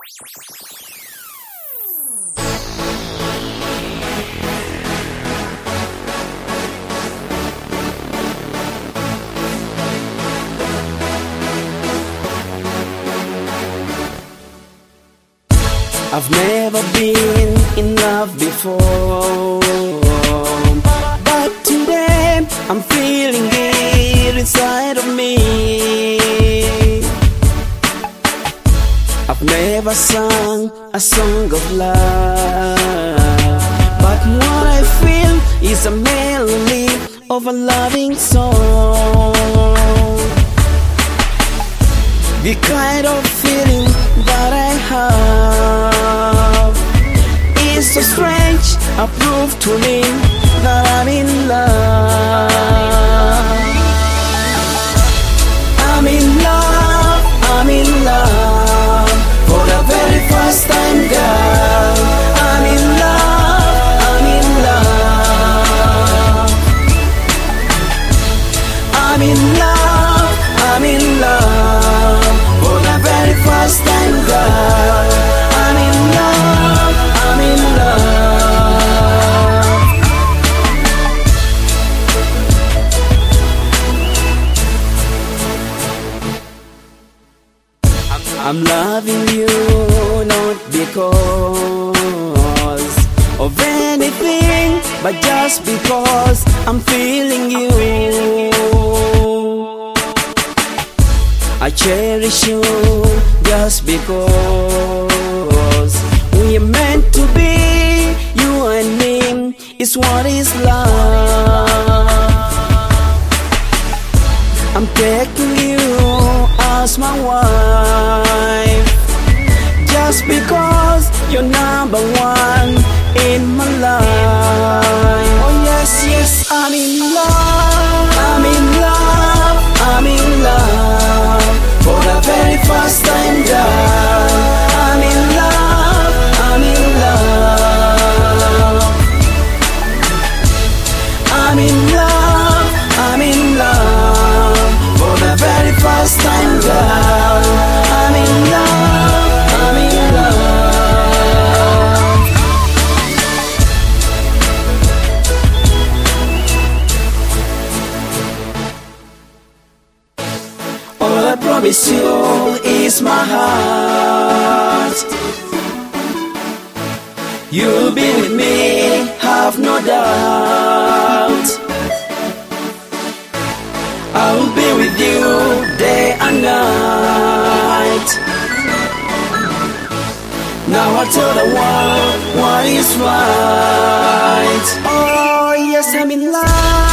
I've never been in love before, but today I'm feeling it inside of me. I've never sung a song of love, but what I feel is a melody of a loving song. The kind of feeling that I have is so strange. I prove to me that I'm in love. I'm in love, I'm in love. For the very first time, girl, I'm in love, I'm in love. I'm in love, I'm in love. For the very first time, girl, I'm in love, I'm in love. I'm loving you not because of anything, but just because I'm feeling you. I cherish you just because we are meant to be. You and me is what is love. I'm taking you as my wife just because you're number one in my life. Oh yes, yes, I'm in love, I'm in love, I'm in love. For the very first time, girl, I'm in love, I'm in love. I'm in love, I'm in love. For the very first time, girl, I'm in love, I'm in love. All I promise you is my heart. You'll be with me, have no doubt. I'll be with you day and night. Now I tell the world what is right. Oh yes, I'm in love.